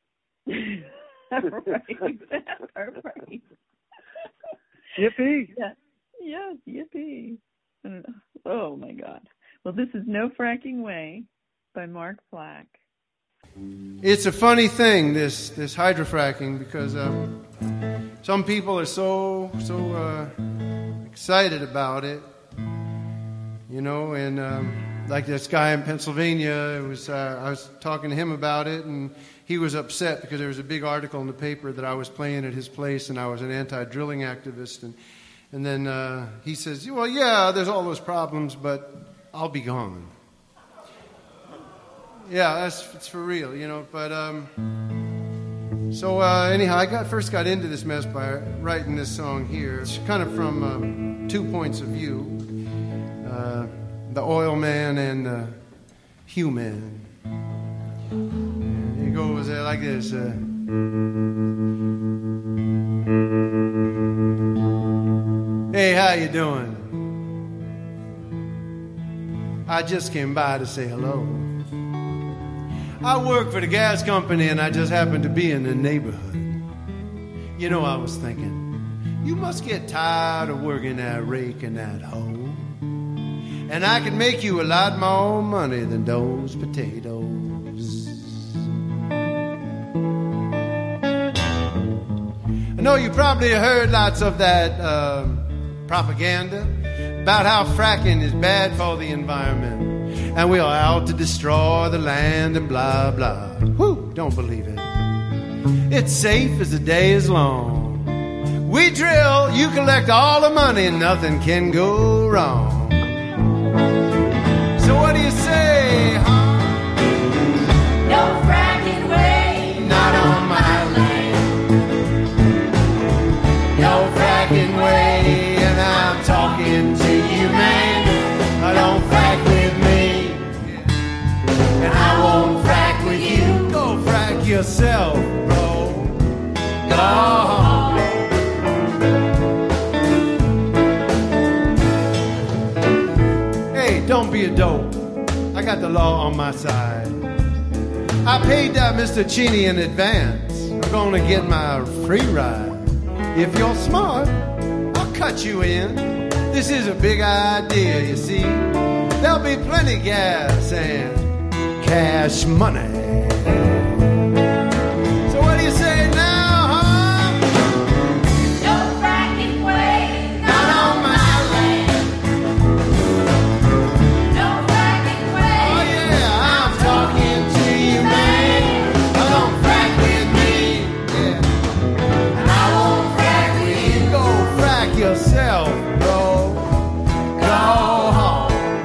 Right. Right. Yippee! Yeah. Yes, yippee! Oh my God! Well, this is No Fracking Way by Mark Flack. It's a funny thing, this this hydrofracking, because um, some people are so so uh, excited about it, you know, and um, like this guy in Pennsylvania, it was uh, I was talking to him about it, and he was upset because there was a big article in the paper that I was playing at his place, and I was an anti-drilling activist, and and then uh, he says, well, yeah, there's all those problems, but I'll be gone. Yeah, that's it's for real, you know. But um, so uh, anyhow, I got first got into this mess by writing this song here. It's kind of from um, two points of view: uh, the oil man and the human. And it goes uh, like this. Uh, hey, how you doing? I just came by to say hello. I work for the gas company and I just happened to be in the neighborhood. You know, I was thinking, you must get tired of working that rake and that hoe. And I can make you a lot more money than those potatoes. I know you probably heard lots of that uh, propaganda about how fracking is bad for the environment. And we are out to destroy the land and blah, blah. Whew, don't believe it. It's safe as the day is long. We drill, you collect all the money, and nothing can go wrong. So what do you say, huh? No fracking way, Not on my land. No fracking way, and I'm talking to you, man. I don't frack with me. And I won't frack with you. Go frack yourself, bro. Go home. Hey, don't be a dope. I got the law on my side. I paid that Mister Cheney in advance. I'm gonna get my free ride. If you're smart, I'll cut you in. This is a big idea, you see. There'll be plenty gas and cash money. So what do you say now, huh? no fracking way, Not on my land. no fracking way. Oh yeah, I'm talking to you, man. I don't frack with me. Yeah. And I won't frack with you. Go frack yourself, bro. Go home.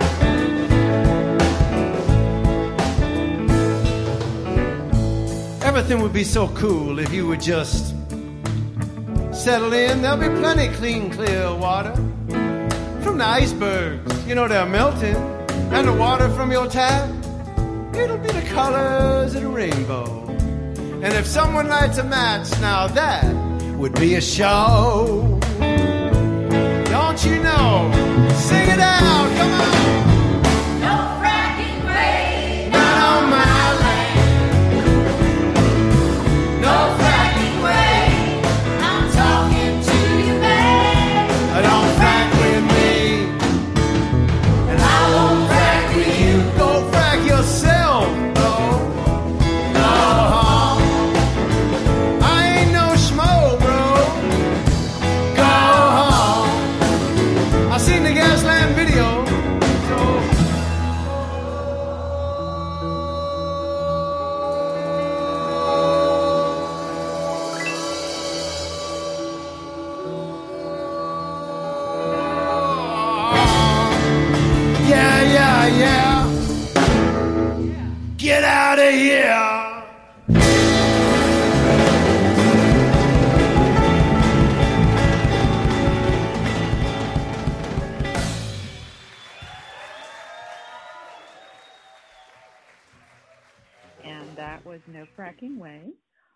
Everything would be so cool if you would just settle in. There'll be plenty clean, clear water from the icebergs. You know they're melting. And the water from your tap, it'll be the colors of the rainbow. And if someone lights a match, now that would be a show. Don't you know? Sing it out, come on. No fracking way, Not on my land. no fracking way. I'm talking to you, man. Don't frack with me, and I won't frack with you. Go frack yourself, bro. No, I ain't no schmo, bro.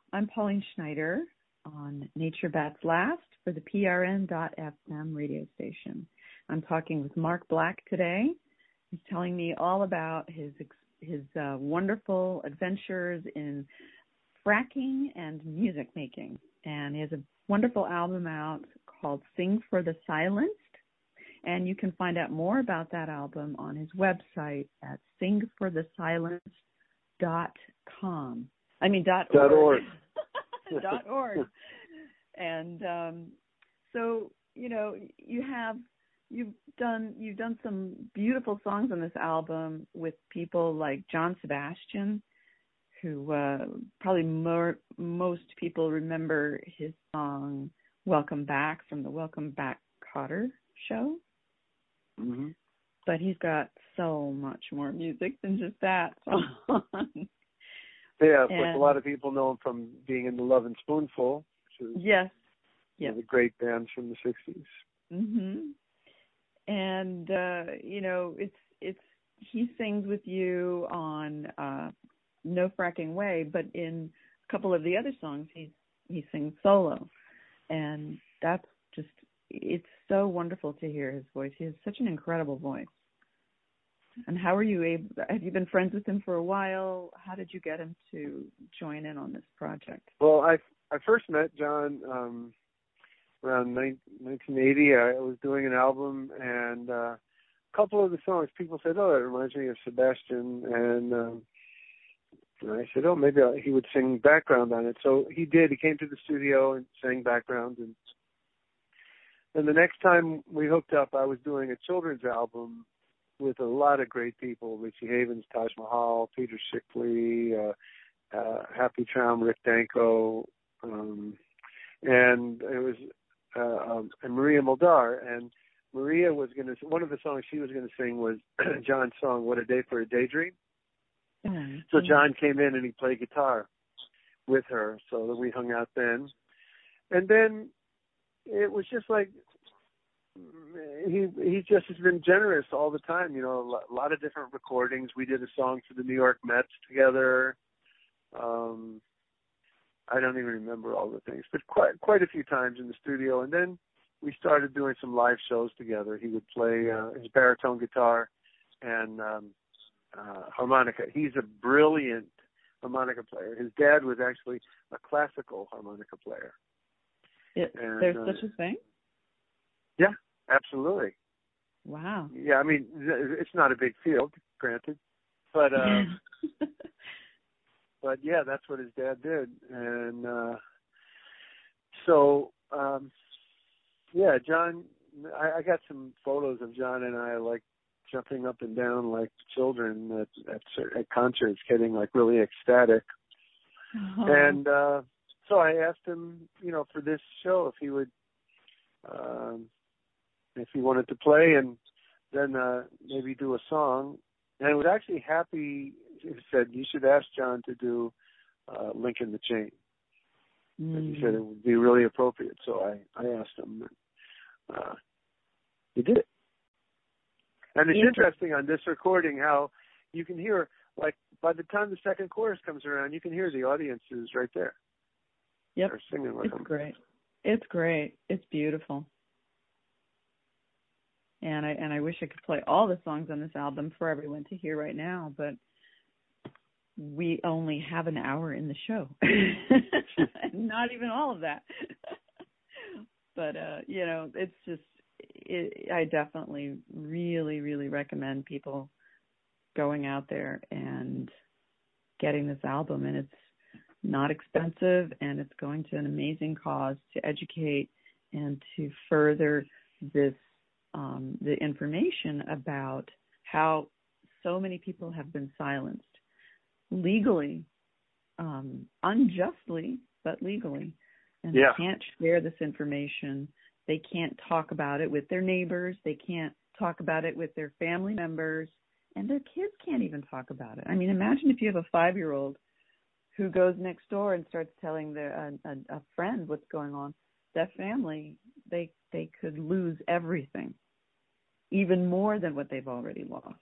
I'm Pauline Schneider on Nature Bats Last for the P R N dot F M radio station. I'm talking with Mark Black today. He's telling me all about his his uh, wonderful adventures in fracking and music making. And he has a wonderful album out called Sing for the Silenced. And you can find out more about that album on his website at sing for the silenced dot com. I mean, dot org. Dot org. dot org. And um, so, you know, you have you've done you've done some beautiful songs on this album with people like John Sebastian, who uh, probably more, most people remember his song "Welcome Back" from the Welcome Back Kotter show. Mm-hmm. But he's got so much more music than just that song. Yeah, of course, and, a lot of people know him from being in the Love and Spoonful, which is yes, yes, one of the great bands from the sixties. Mhm. And uh, you know, it's it's he sings with you on uh, "No Fracking Way," but in a couple of the other songs, he he sings solo, and that's just it's so wonderful to hear his voice. He has such an incredible voice. And how are you able? Have you been friends with him for a while? How did you get him to join in on this project? Well, I I first met John um, around nineteen eighty. I was doing an album, and uh, a couple of the songs, people said, "Oh, it reminds me of Sebastian," and, um, and I said, "Oh, maybe I, he would sing background on it." So he did. He came to the studio and sang background, and and the next time we hooked up, I was doing a children's album with a lot of great people: Richie Havens, Taj Mahal, Peter Schickli, uh, uh, Happy Traum, Rick Danko, um, and it was uh, um, and Maria Muldaur. And Maria was going to one of the songs she was going to sing was John's song "What a Day for a Daydream." Mm-hmm. So John came in and he played guitar with her, so that we hung out then. And then it was just like. He he just has been generous all the time, you know. A lot of different recordings. We did a song for the New York Mets together. Um, I don't even remember all the things, but quite quite a few times in the studio. And then we started doing some live shows together. He would play uh, his baritone guitar and um, uh, harmonica. He's a brilliant harmonica player. His dad was actually a classical harmonica player. It, and, there's uh, such a thing? Yeah, absolutely. Wow. Yeah, I mean, it's not a big field, granted, but uh, but yeah, that's what his dad did, and uh, so um, yeah, John. I, I got some photos of John and I like jumping up and down like children at at, at concerts, getting like really ecstatic, oh. and uh, so I asked him, you know, for this show if he would. Um, if he wanted to play and then uh, maybe do a song. And I was actually happy, he said, you should ask John to do uh, Link in the Chain. Mm. And he said it would be really appropriate. So I, I asked him. And, uh, he did it. And it's interesting on this recording how you can hear, like, by the time the second chorus comes around, you can hear the audience is right there. Yep. They're singing with it's them. great. It's great. It's beautiful. And I and I wish I could play all the songs on this album for everyone to hear right now, but we only have an hour in the show. Not even all of that. But, uh, you know, it's just, it, I definitely really, really recommend people going out there and getting this album. And it's not expensive, and it's going to an amazing cause to educate and to further this Um, the information about how so many people have been silenced legally, um, unjustly, but legally, and yeah. they can't share this information. They can't talk about it with their neighbors. They can't talk about it with their family members, and their kids can't even talk about it. I mean, imagine if you have a five-year-old who goes next door and starts telling their a, a, a friend what's going on. That family, they they could lose everything, even more than what they've already lost.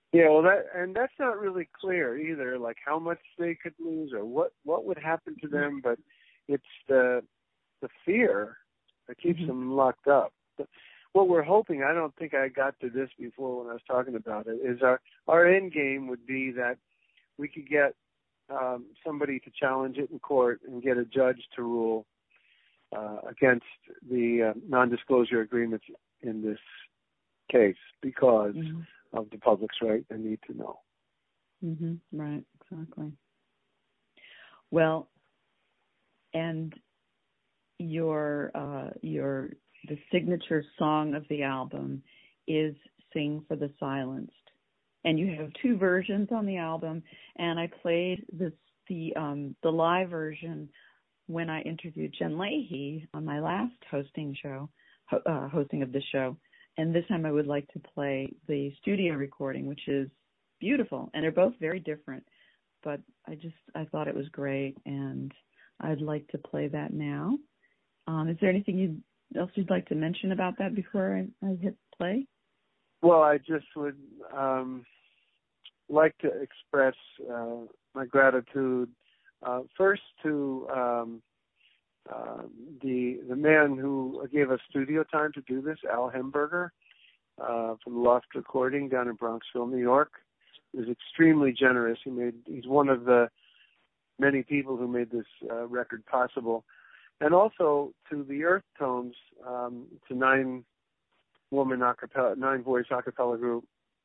Yeah, well, that and that's not really clear either. Like how much they could lose or what what would happen to them. But it's the the fear that keeps mm-hmm. them locked up. But what we're hoping, I don't think I got to this before when I was talking about it, is our our end game would be that we could get um, somebody to challenge it in court and get a judge to rule uh, against the uh, non-disclosure agreements in this case because mm-hmm. of the public's right and need to know. Mm-hmm. Right, exactly. Well, and your uh, your the signature song of the album is "Sing for the Silenced," and you have two versions on the album. And I played this the um, the live version when I interviewed Jen Leahy on my last hosting show, ho- uh, hosting of the show. And this time I would like to play the studio recording, which is beautiful. And they're both very different. But I just, I thought it was great. And I'd like to play that now. Um, is there anything you'd, else you'd like to mention about that before I, I hit play? Well, I just would um, like to express uh, my gratitude uh, first to um, Uh, the the man who gave us studio time to do this, Al Hemberger, uh, from Loft Recording down in Bronxville, New York, is extremely generous. He made he's one of the many people who made this uh, record possible, and also to the Earth Tones. Um, it's a nine woman acapella, nine voice acapella group.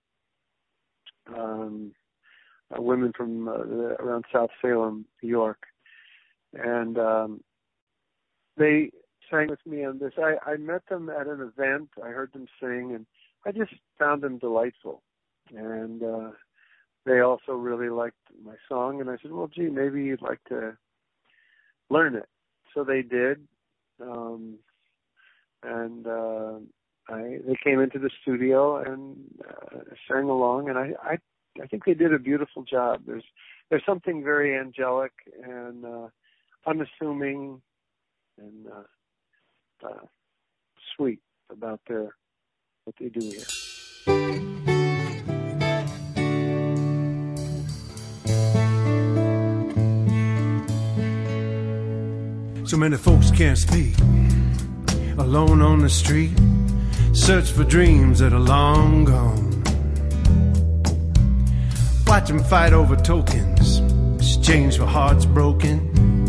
Um, uh, women from uh, the, around South Salem, New York, and um, they sang with me on this. I, I met them at an event. I heard them sing, and I just found them delightful. And uh, they also really liked my song. And I said, well, gee, maybe you'd like to learn it. So they did. Um, and uh, I, they came into the studio and uh, sang along. And I, I, I think they did a beautiful job. There's, there's something very angelic and uh, unassuming and uh, uh, sweet about their what they do here. So many folks can't speak, alone on the street, search for dreams that are long gone. Watch them fight over tokens, exchange for hearts broken.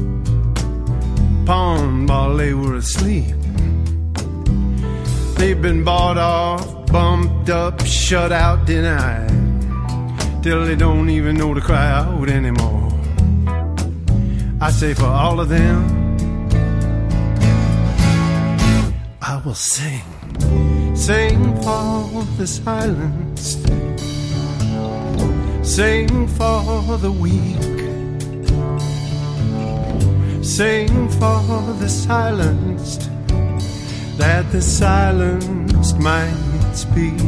Pawned while they were asleep. They've been bought off, bumped up, shut out, denied, till they don't even know to cry out anymore. I say for all of them, I will sing, sing for the silenced, sing for the weak, sing for the silenced, that the silenced might speak.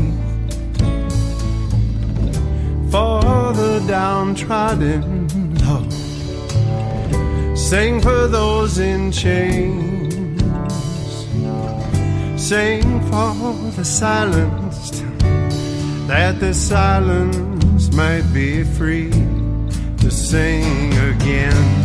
For the downtrodden, Lord, sing for those in chains, sing for the silenced, that the silenced might be free to sing again.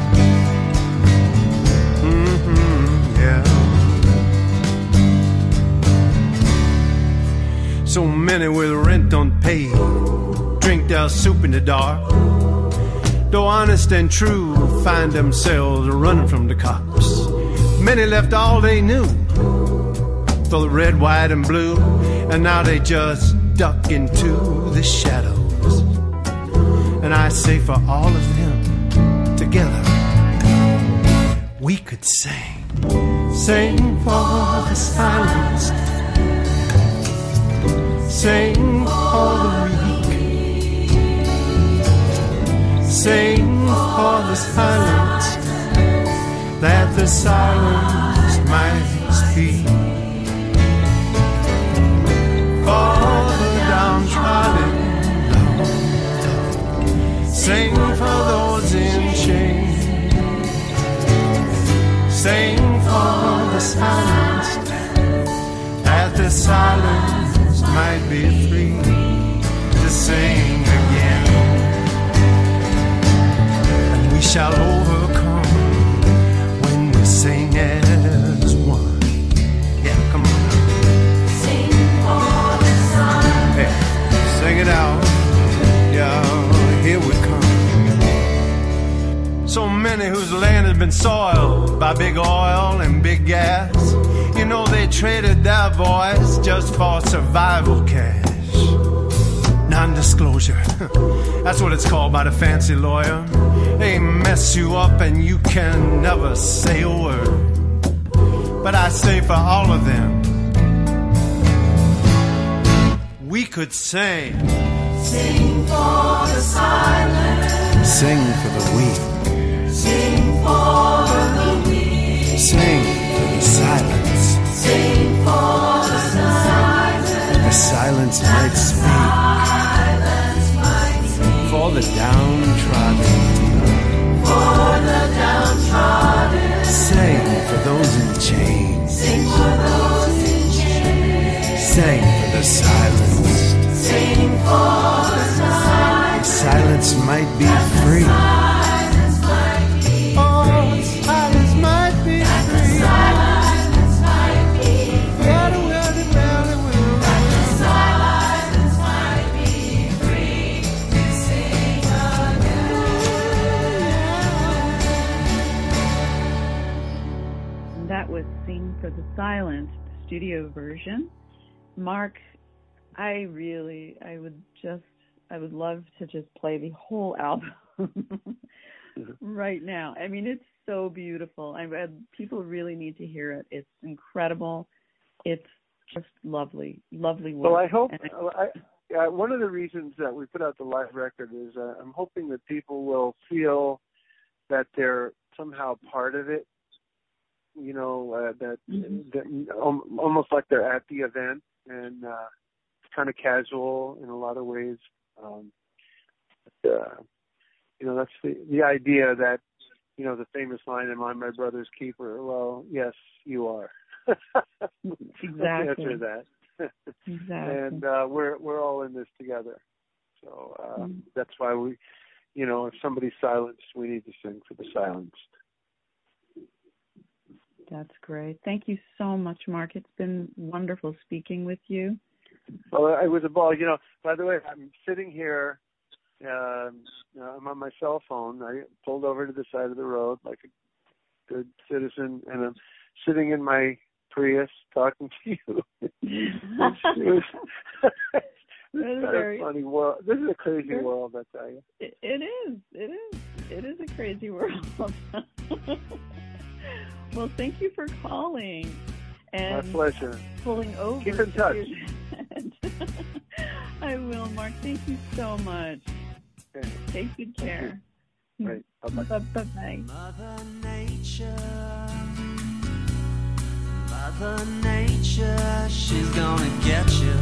So many with rent unpaid drink their soup in the dark, though honest and true find themselves running from the cops. Many left all they knew for the red, white, and blue, and now they just duck into the shadows. And I say for all of them, together we could sing, sing for the silenced, sing for the weak, sing for the silenced, that the silenced might speak. For the downtrodden, sing for those in chains, sing for the silenced, that the silenced might be free to sing again. And we shall overcome when we sing as one. Yeah, come on. Sing for the sun. Hey, sing it out. Yeah, here we come. So many whose land has been soiled by big oil and big gas. You know they traded their voice just for survival cash. Non-disclosure, that's what it's called by the fancy lawyer. They mess you up and you can never say a word. But I say for all of them, we could sing. Sing for the silence. Sing for the weak. Sing for the weak. Sing for the silence. Sing for the silence. The silence might speak. Silence might speak. For the downtrodden. For the downtrodden. Sing for those in chains. Sing for those in chains. Sing for the silenced. Sing for the silence. Silence might be free. Silence might be Oh, silence might be free. silence might be Well, well, well, well. silence might be free to sing again. That was Sing for the Silence, the studio version. Mark, I really, I would just, I would love to just play the whole album right now. I mean, it's so beautiful. I, I, people really need to hear it. It's incredible. It's just lovely, lovely work. Well, I hope. And I- I, uh, one of the reasons that we put out the live record is uh, I'm hoping that people will feel that they're somehow part of it. You know, uh, that, Mhm. that um, almost like they're at the event, and uh, it's kind of casual in a lot of ways. Um, but, uh, you know, that's the the idea that, you know, the famous line, "Am I my brother's keeper?" Well, yes, you are. Exactly. Answer that. Exactly. And uh, we're we're all in this together. So uh, Mm. that's why we, you know, if somebody's silenced, we need to sing for the silenced. That's great. Thank you so much, Mark. It's been wonderful speaking with you. Well, it was a ball. You know, by the way, I'm sitting here. Um, I'm on my cell phone. I pulled over to the side of the road like a good citizen, and I'm sitting in my Prius talking to you. It was, it this is very- a funny world. This is a crazy Sure. world, I tell you. It, it is. It is. It is a crazy world. Well, thank you for calling and My pleasure. pulling over. Keep in to touch. your bed. I will, Mark. Thank you so much. Okay. Take good care. Right. Bye-bye. Bye-bye. Mother Nature, Mother Nature, she's gonna get you.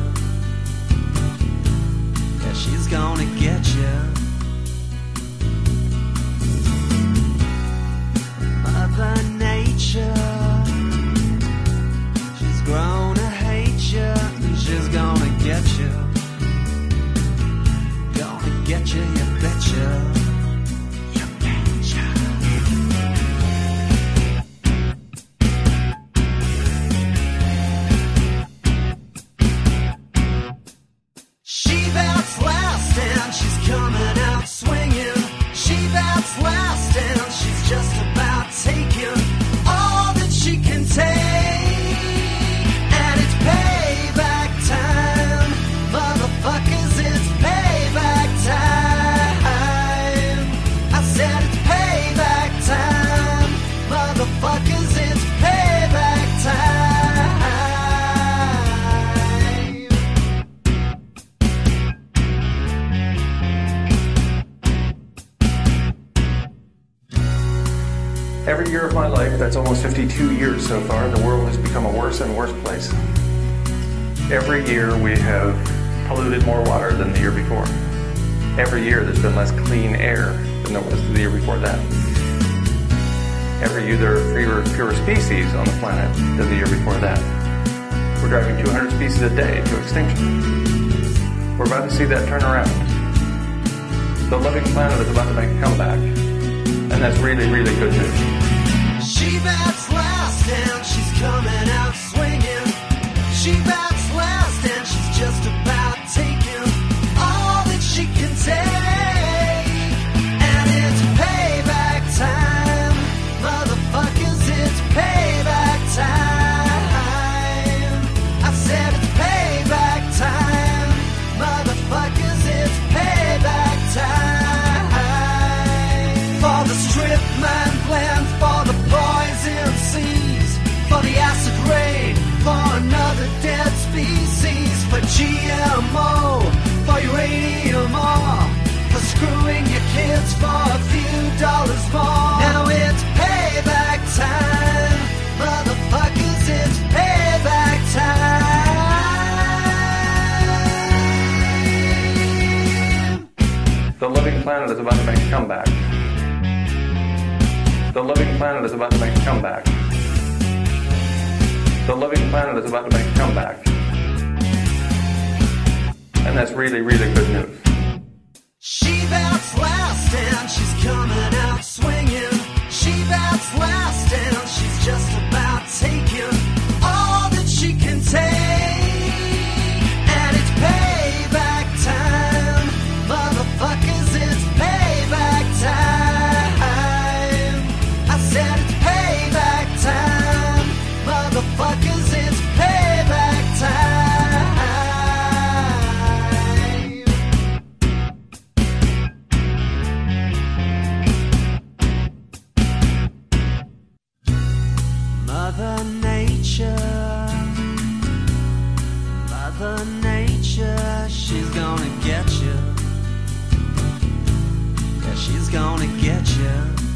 Yeah, she's gonna get you. Mother Nature, she's grown to hate you, and she's gonna get you. Gonna get you, you betcha. You betcha. She bats last and she's coming out swinging. She bats last and she's just about taking all that she can take. And it's payback time. Motherfuckers, it's payback time. I said it's payback time. Motherfuckers, it's payback time. Every year of my life, that's almost fifty-two years so far, the world has become a worse and worse place. Every year we have polluted more water than the year before. Every year there's been less clean air than there was the year before that. Every year there are fewer, fewer species on the planet than the year before that. We're driving two hundred species a day to extinction. We're about to see that turn around. The living planet is about to make a comeback. And that's really, really good news. She bats last and she's coming out swinging. She bats last and she's just about taking all that she can take. And it's payback time. Motherfuckers, it's payback time. I said it's payback time. Motherfuckers, it's payback time. For the strip mine plan, for the poison seas, for the acid rain, for another dead species, for G M O, for uranium ore, for screwing your kids for a few dollars more. Now it's payback time. Motherfuckers, it's payback time. The living planet is about to make a comeback. The living planet is about to make a comeback. The living planet is about to make a comeback. And that's really, really good news. She bats last and she's coming out swinging. She bats last and she's just about taking all that she can take. And it's payback time. Motherfuckers, it's payback time. I said it's payback time. Motherfuckers, it's payback time. Mother Nature, Mother Nature, she's gonna get you. Yeah, she's gonna get you.